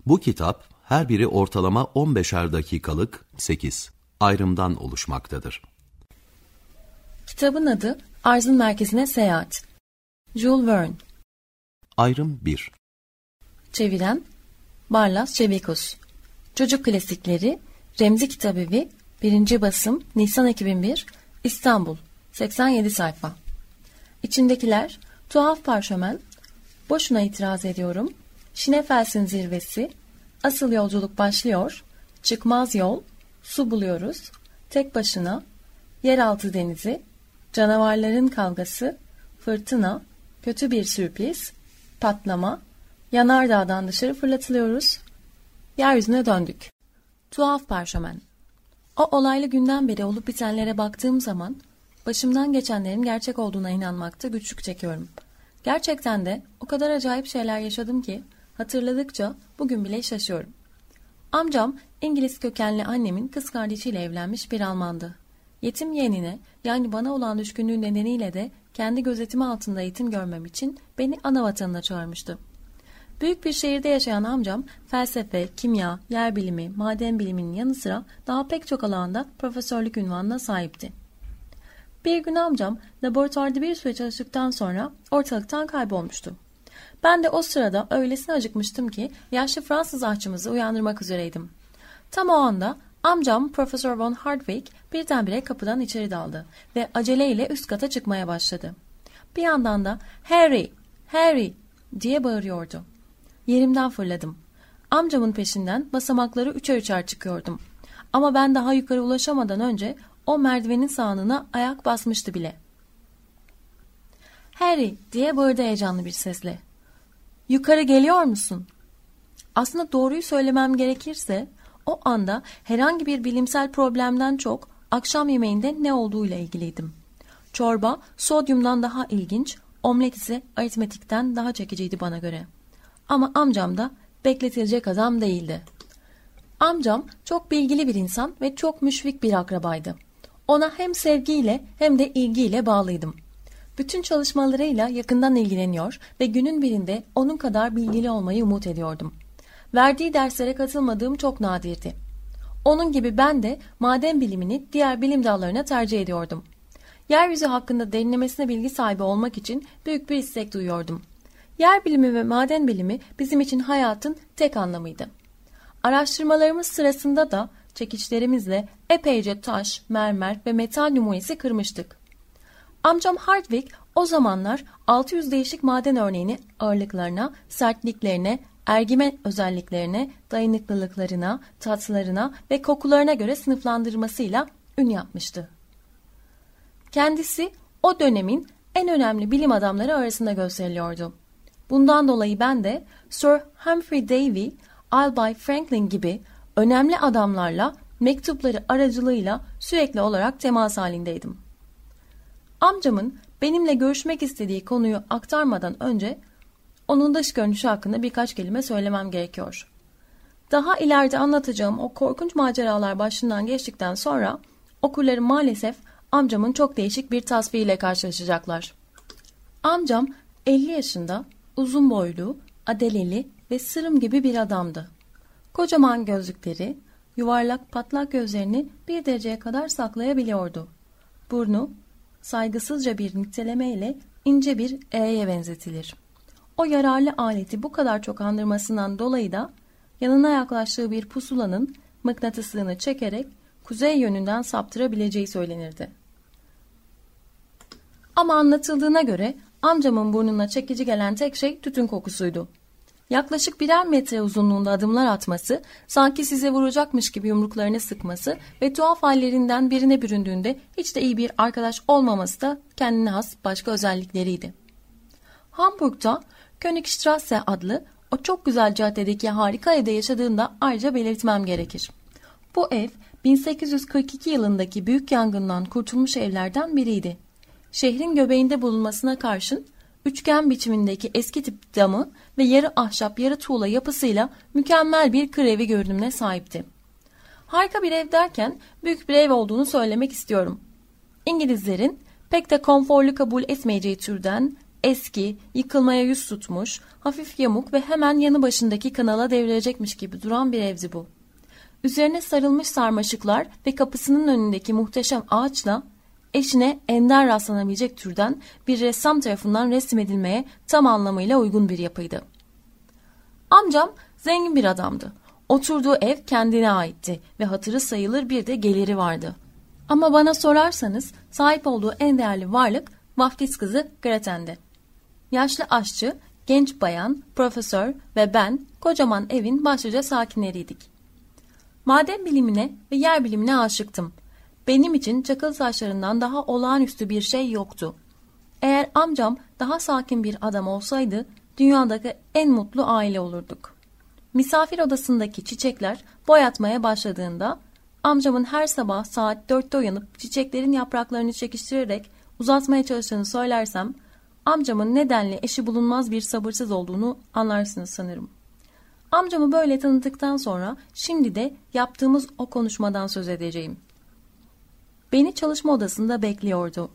Bu kitap her biri ortalama 15'er dakikalık 8 ayrımdan oluşmaktadır. Kitabın adı Arzın Merkezine Seyahat. Jules Verne. Ayrım 1. Çeviren Barlas Çevikus. Çocuk Klasikleri Remzi Kitabevi 1. basım Nisan 2001 İstanbul 87 sayfa. İçindekiler Tuhaf Parşömen, Boşuna itiraz ediyorum, Şinefels'in zirvesi, Asıl yolculuk başlıyor, Çıkmaz yol, Su buluyoruz, Tek başına, Yeraltı denizi, Canavarların kavgası, Fırtına, Kötü bir sürpriz, Patlama, Yanardağ'dan dışarı fırlatılıyoruz, Yeryüzüne döndük. Tuhaf Parşömen. O olaylı günden beri olup bitenlere baktığım zaman başımdan geçenlerin gerçek olduğuna inanmakta güçlük çekiyorum. Gerçekten de o kadar acayip şeyler yaşadım ki hatırladıkça bugün bile şaşıyorum. Amcam İngiliz kökenli annemin kız kardeşiyle evlenmiş bir Almandı. Yetim yeğenine, yani bana olan düşkünlüğü nedeniyle de kendi gözetimi altında eğitim görmem için beni ana vatanına çağırmıştı. Büyük bir şehirde yaşayan amcam felsefe, kimya, yer bilimi, maden biliminin yanı sıra daha pek çok alanda profesörlük unvanına sahipti. Bir gün amcam laboratuvarda bir süre çalıştıktan sonra ortalıktan kaybolmuştu. Ben de o sırada öylesine acıkmıştım ki yaşlı Fransız aşçımızı uyandırmak üzereydim. Tam o anda amcam Profesör von Hardwig birdenbire kapıdan içeri daldı ve aceleyle üst kata çıkmaya başladı. Bir yandan da "Harry, Harry" diye bağırıyordu. Yerimden fırladım. Amcamın peşinden basamakları üçer üçer çıkıyordum. Ama ben daha yukarı ulaşamadan önce o merdivenin sağınına ayak basmıştı bile. "Harry" diye bağırdı heyecanlı bir sesle. "Yukarı geliyor musun?" Aslında doğruyu söylemem gerekirse o anda herhangi bir bilimsel problemden çok akşam yemeğinde ne olduğuyla ilgiliydim. Çorba sodyumdan daha ilginç, omlet ise aritmetikten daha çekiciydi bana göre. Ama amcam da bekletilecek adam değildi. Amcam çok bilgili bir insan ve çok müşfik bir akrabaydı. Ona hem sevgiyle hem de ilgiyle bağlıydım. Bütün çalışmalarıyla yakından ilgileniyor ve günün birinde onun kadar bilgili olmayı umut ediyordum. Verdiği derslere katılmadığım çok nadirdi. Onun gibi ben de maden bilimini diğer bilim dallarına tercih ediyordum. Yeryüzü hakkında derinlemesine bilgi sahibi olmak için büyük bir istek duyuyordum. Yer bilimi ve maden bilimi bizim için hayatın tek anlamıydı. Araştırmalarımız sırasında da çekiçlerimizle epeyce taş, mermer ve metal numunesi kırmıştık. Amcam Hardwig o zamanlar 600 değişik maden örneğini ağırlıklarına, sertliklerine, ergime özelliklerine, dayanıklılıklarına, tatlarına ve kokularına göre sınıflandırmasıyla ün yapmıştı. Kendisi o dönemin en önemli bilim adamları arasında gösteriliyordu. Bundan dolayı ben de Sir Humphrey Davy, Albay Franklin gibi önemli adamlarla mektupları aracılığıyla sürekli olarak temas halindeydim. Amcamın benimle görüşmek istediği konuyu aktarmadan önce onun dış görünüşü hakkında birkaç kelime söylemem gerekiyor. Daha ileride anlatacağım o korkunç maceralar başından geçtikten sonra okurlarım maalesef amcamın çok değişik bir tasviriyle karşılaşacaklar. Amcam 50 yaşında, uzun boylu, adeleli ve sırım gibi bir adamdı. Kocaman gözlükleri, yuvarlak patlak gözlerini bir dereceye kadar saklayabiliyordu. Burnu, saygısızca bir nitelemeyle ince bir E'ye benzetilir. O yararlı aleti bu kadar çok andırmasından dolayı da yanına yaklaştığı bir pusulanın mıknatıslığını çekerek kuzey yönünden saptırabileceği söylenirdi. Ama anlatıldığına göre amcamın burnuna çekici gelen tek şey tütün kokusuydu. Yaklaşık 1'er metre uzunluğunda adımlar atması, sanki size vuracakmış gibi yumruklarını sıkması ve tuhaf hallerinden birine büründüğünde hiç de iyi bir arkadaş olmaması da kendine has başka özellikleriydi. Hamburg'da Königstrasse adlı o çok güzel caddedeki harika evde yaşadığında ayrıca belirtmem gerekir. Bu ev 1842 yılındaki büyük yangından kurtulmuş evlerden biriydi. Şehrin göbeğinde bulunmasına karşın üçgen biçimindeki eski tip damı ve yarı ahşap yarı tuğla yapısıyla mükemmel bir kır evi görünümüne sahipti. Harika bir ev derken büyük bir ev olduğunu söylemek istiyorum. İngilizlerin pek de konforlu kabul etmeyeceği türden Eski, yıkılmaya yüz tutmuş, hafif yamuk ve hemen yanı başındaki kanala devrilecekmiş gibi duran bir evdi bu. Üzerine sarılmış sarmaşıklar ve kapısının önündeki muhteşem ağaçla eşine ender rastlanabilecek türden bir ressam tarafından resmedilmeye tam anlamıyla uygun bir yapıydı. Amcam zengin bir adamdı. Oturduğu ev kendine aitti ve hatırı sayılır bir de geliri vardı. Ama bana sorarsanız sahip olduğu en değerli varlık vaftiz kızı Greten'di. Yaşlı aşçı, genç bayan, profesör ve ben kocaman evin başlıca sakinleriydik. Maden bilimine ve yer bilimine aşıktım. Benim için çakıl taşlarından daha olağanüstü bir şey yoktu. Eğer amcam daha sakin bir adam olsaydı dünyadaki en mutlu aile olurduk. Misafir odasındaki çiçekler boyatmaya başladığında amcamın her sabah saat 4'te uyanıp çiçeklerin yapraklarını çekiştirerek uzatmaya çalıştığını söylersem amcamın nedenle eşi bulunmaz bir sabırsız olduğunu anlarsınız sanırım. Amcamı böyle tanıdıktan sonra şimdi de yaptığımız o konuşmadan söz edeceğim. Beni çalışma odasında bekliyordu.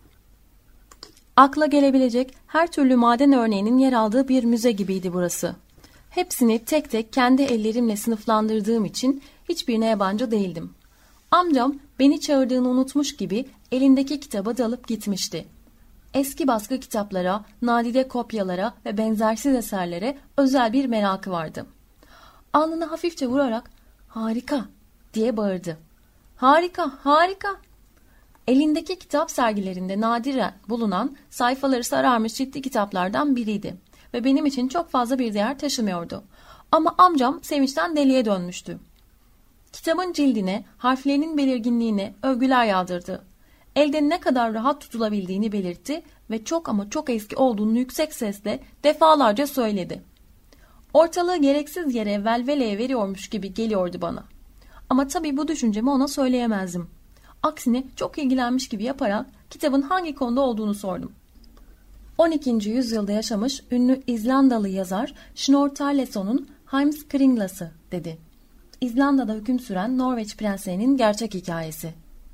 Akla gelebilecek her türlü maden örneğinin yer aldığı bir müze gibiydi burası. Hepsini tek tek kendi ellerimle sınıflandırdığım için hiçbirine yabancı değildim. Amcam beni çağırdığını unutmuş gibi elindeki kitaba dalıp gitmişti. Eski baskı kitaplara, nadide kopyalara ve benzersiz eserlere özel bir merakı vardı. Alnını hafifçe vurarak "Harika!" diye bağırdı. "Harika, harika!" Elindeki kitap sergilerinde nadiren bulunan sayfaları sararmış ciddi kitaplardan biriydi ve benim için çok fazla bir değer taşımıyordu. Ama amcam sevinçten deliye dönmüştü. Kitabın cildine, harflerinin belirginliğine övgüler yağdırdı. Elde ne kadar rahat tutulabildiğini belirtti ve çok ama çok eski olduğunu yüksek sesle defalarca söyledi. Ortalığı gereksiz yere velveleye veriyormuş gibi geliyordu bana. Ama tabii bu düşüncemi ona söyleyemezdim. Aksine çok ilgilenmiş gibi yaparak kitabın hangi konuda olduğunu sordum. 12. yüzyılda yaşamış ünlü İzlandalı yazar Snorri Heimskringlas'ı dedi. İzlanda'da hüküm süren Norveç prenslerinin gerçek hikayesi.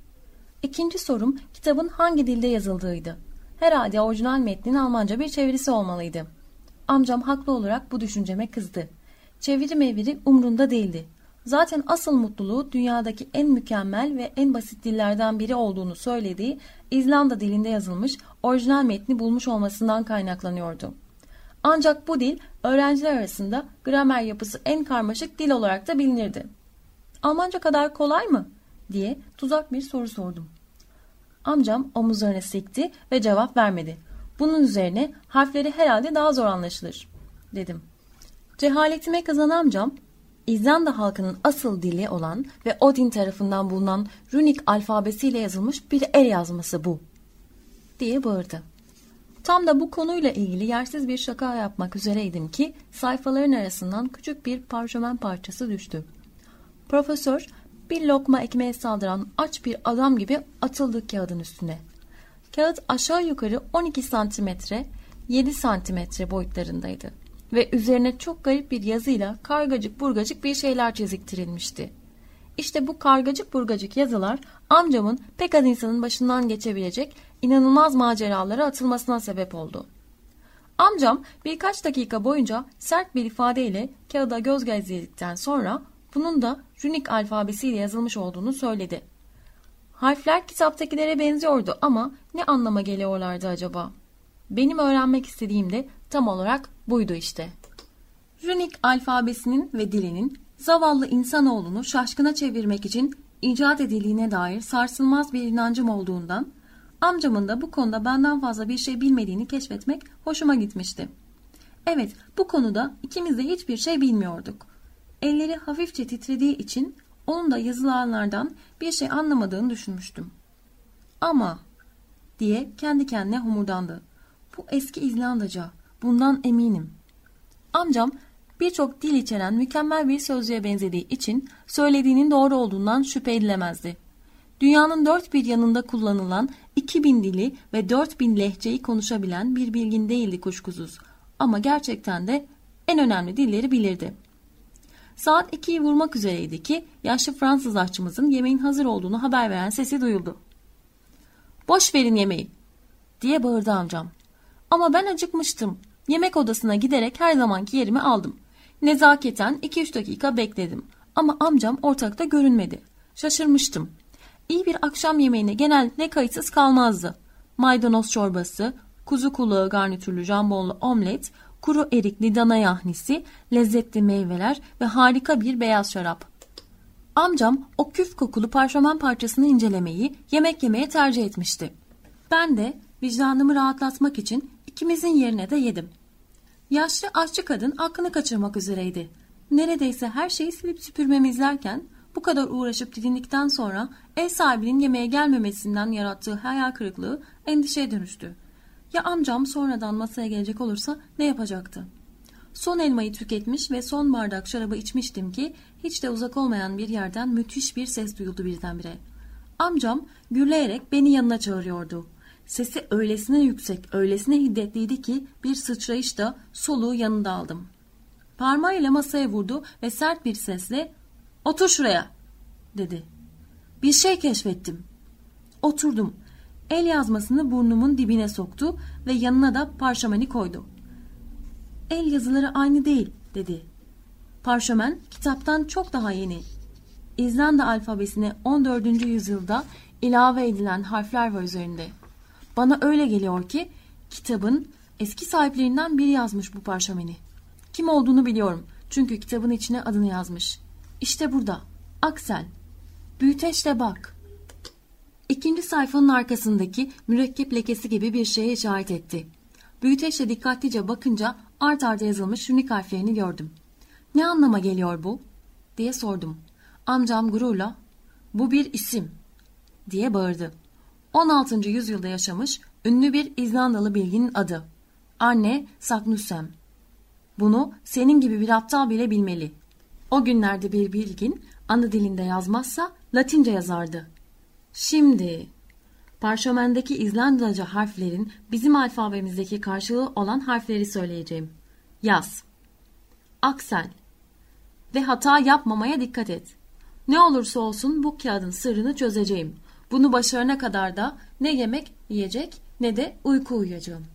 İkinci sorum kitabın hangi dilde yazıldığıydı. Herhalde orijinal metnin Almanca bir çevirisi olmalıydı. Amcam haklı olarak bu düşünceme kızdı. Çeviri meviri umrunda değildi. Zaten asıl mutluluğu dünyadaki en mükemmel ve en basit dillerden biri olduğunu söylediği İzlanda dilinde yazılmış orijinal metni bulmuş olmasından kaynaklanıyordu. Ancak bu dil öğrenciler arasında gramer yapısı en karmaşık dil olarak da bilinirdi. Almanca kadar kolay mı? Diye tuzak bir soru sordum. Amcam omuzlarını sikti ve cevap vermedi. Bunun üzerine harfleri herhalde daha zor anlaşılır, dedim. Cehaletime kızan amcam, İzlanda halkının asıl dili olan ve Odin tarafından bulunan runik alfabesiyle yazılmış bir el yazması bu, diye bağırdı. Tam da bu konuyla ilgili yersiz bir şaka yapmak üzereydim ki sayfaların arasından küçük bir parşömen parçası düştü. Profesör bir lokma ekmeğe saldıran aç bir adam gibi atıldı kağıdın üstüne. Kağıt aşağı yukarı 12 santimetre, 7 santimetre boyutlarındaydı ve üzerine çok garip bir yazıyla kargacık burgacık bir şeyler çiziktirilmişti. İşte bu kargacık burgacık yazılar amcamın pek az insanın başından geçebilecek inanılmaz maceralara atılmasına sebep oldu. Amcam birkaç dakika boyunca sert bir ifadeyle kağıda göz gezdirdikten sonra bunun da runik alfabesiyle yazılmış olduğunu söyledi. Harfler kitaptakilere benziyordu ama ne anlama geliyorlardı acaba? Benim öğrenmek istediğim de tam olarak buydu işte. Runik alfabesinin ve dilinin zavallı insanoğlunu şaşkına çevirmek için icat edildiğine dair sarsılmaz bir inancım olduğundan amcamın da bu konuda benden fazla bir şey bilmediğini keşfetmek hoşuma gitmişti. Evet, bu konuda ikimiz de hiçbir şey bilmiyorduk. Elleri hafifçe titrediği için onun da yazılanlardan bir şey anlamadığını düşünmüştüm. Ama diye kendi kendine homurdandı. Bu eski İzlandaca, bundan eminim. Amcam birçok dil içeren mükemmel bir sözlüğe benzediği için söylediğinin doğru olduğundan şüphe edilemezdi. Dünyanın dört bir yanında kullanılan 2000 dili ve 4000 lehçeyi konuşabilen bir bilgin değildi kuşkusuz. Ama gerçekten de en önemli dilleri bilirdi. Saat 2'yi vurmak üzereydi ki yaşlı Fransız aşçımızın yemeğin hazır olduğunu haber veren sesi duyuldu. "Boş verin yemeği!" diye bağırdı amcam. Ama ben acıkmıştım. Yemek odasına giderek her zamanki yerimi aldım. Nezaketen 2-3 dakika bekledim. Ama amcam ortalıkta görünmedi. Şaşırmıştım. İyi bir akşam yemeğine genellikle kayıtsız kalmazdı. Maydanoz çorbası, kuzu kulağı garnitürlü jambonlu omlet, kuru erikli dana yahnisi, lezzetli meyveler ve harika bir beyaz şarap. Amcam o küf kokulu parşömen parçasını incelemeyi, yemek yemeye tercih etmişti. Ben de vicdanımı rahatlatmak için ikimizin yerine de yedim. Yaşlı aşçı kadın aklını kaçırmak üzereydi. Neredeyse her şeyi silip süpürmemi izlerken bu kadar uğraşıp didindikten sonra ev sahibinin yemeğe gelmemesinden yarattığı hayal kırıklığı endişeye dönüştü. Ya amcam sonradan masaya gelecek olursa ne yapacaktı? Son elmayı tüketmiş ve son bardak şarabı içmiştim ki hiç de uzak olmayan bir yerden müthiş bir ses duyuldu birdenbire. Amcam gürleyerek beni yanına çağırıyordu. Sesi öylesine yüksek, öylesine hiddetliydi ki bir sıçrayışta soluğu yanında aldım. Parmağıyla masaya vurdu ve sert bir sesle "Otur şuraya," dedi. Bir şey keşfettim. Oturdum. El yazmasını burnumun dibine soktu ve yanına da parşömeni koydu. "El yazıları aynı değil," dedi. "Parşömen kitaptan çok daha yeni. İzlanda alfabesine 14. yüzyılda ilave edilen harfler var üzerinde. Bana öyle geliyor ki kitabın eski sahiplerinden biri yazmış bu parşömeni. Kim olduğunu biliyorum çünkü kitabın içine adını yazmış. İşte burada. Aksel. Büyüteçle bak." İkinci sayfanın arkasındaki mürekkep lekesi gibi bir şeye işaret etti. Büyüteçle dikkatlice bakınca art arda yazılmış runik harflerini gördüm. "Ne anlama geliyor bu?" diye sordum. Amcam gururla "Bu bir isim," diye bağırdı. 16. yüzyılda yaşamış ünlü bir İzlandalı bilginin adı. Arne Saknussemm. Bunu senin gibi bir aptal bile bilmeli. O günlerde bir bilgin ana dilinde yazmazsa Latince yazardı. Şimdi parşömendeki İzlandaca harflerin bizim alfabemizdeki karşılığı olan harfleri söyleyeceğim. Yaz. Aksel. Ve hata yapmamaya dikkat et. Ne olursa olsun bu kağıdın sırrını çözeceğim. Bunu başarana kadar da ne yemek yiyecek ne de uyku uyuyacağım.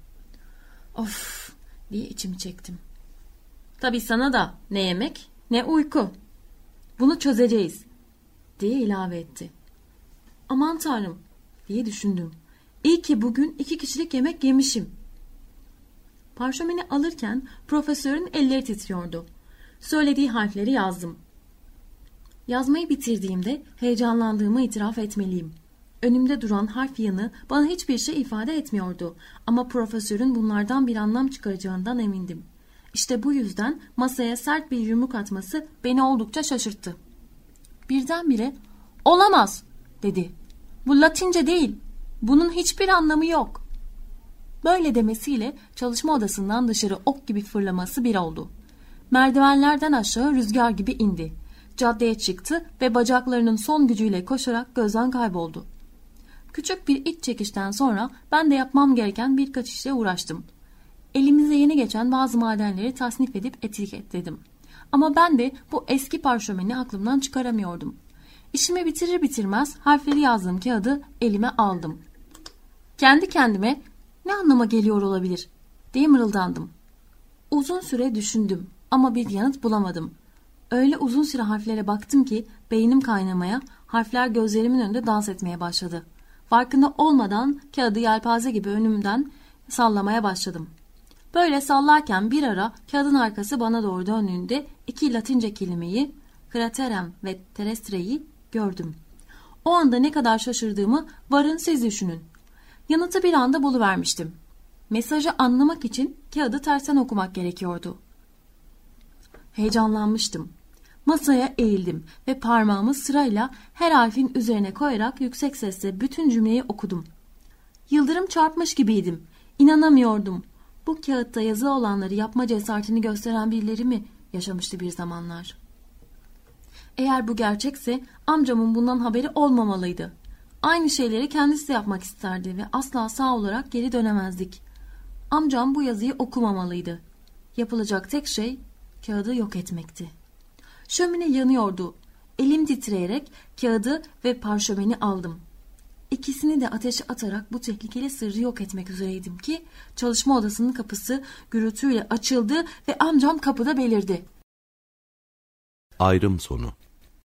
Of diye içimi çektim. Tabii sana da ne yemek ne uyku. Bunu çözeceğiz diye ilave etti. Aman tanrım diye düşündüm. İyi ki bugün 2 kişilik yemek yemişim. Parşömeni alırken profesörün elleri titriyordu. Söylediği harfleri yazdım. Yazmayı bitirdiğimde heyecanlandığımı itiraf etmeliyim. Önümde duran harf yığını bana hiçbir şey ifade etmiyordu ama profesörün bunlardan bir anlam çıkaracağından emindim. İşte bu yüzden masaya sert bir yumruk atması beni oldukça şaşırttı. Birdenbire "Olamaz," dedi. "Bu Latince değil. Bunun hiçbir anlamı yok." Böyle demesiyle çalışma odasından dışarı ok gibi fırlaması bir oldu. Merdivenlerden aşağı rüzgar gibi indi. Caddeye çıktı ve bacaklarının son gücüyle koşarak gözden kayboldu. Küçük bir iç çekişten sonra ben de yapmam gereken birkaç işle uğraştım. Elimize yeni geçen bazı madenleri tasnif edip etiketledim. Ama ben de bu eski parşömeni aklımdan çıkaramıyordum. İşimi bitirir bitirmez harfleri yazdığım kağıdı elime aldım. Kendi kendime "Ne anlama geliyor olabilir?" diye mırıldandım. Uzun süre düşündüm ama bir yanıt bulamadım. Öyle uzun süre harflere baktım ki beynim kaynamaya, harfler gözlerimin önünde dans etmeye başladı. Farkında olmadan kağıdı yelpaze gibi önümden sallamaya başladım. Böyle sallarken bir ara kağıdın arkası bana doğru döndüğünde 2 Latince kelimeyi, craterem ve terrestre'yi gördüm. O anda ne kadar şaşırdığımı varın siz düşünün. Yanıtı bir anda buluvermiştim. Mesajı anlamak için kağıdı tersten okumak gerekiyordu. Heyecanlanmıştım. Masaya eğildim ve parmağımı sırayla her harfin üzerine koyarak yüksek sesle bütün cümleyi okudum. Yıldırım çarpmış gibiydim. İnanamıyordum. Bu kağıtta yazı olanları yapma cesaretini gösteren birileri mi yaşamıştı bir zamanlar? Eğer bu gerçekse amcamın bundan haberi olmamalıydı. Aynı şeyleri kendisi de yapmak isterdi ve asla sağ olarak geri dönemezdik. Amcam bu yazıyı okumamalıydı. Yapılacak tek şey kağıdı yok etmekti. Şömine yanıyordu. Elim titreyerek kağıdı ve parşömeni aldım. İkisini de ateşe atarak bu tehlikeli sırrı yok etmek üzereydim ki çalışma odasının kapısı gürültüyle açıldı ve amcam kapıda belirdi. Ayrım sonu.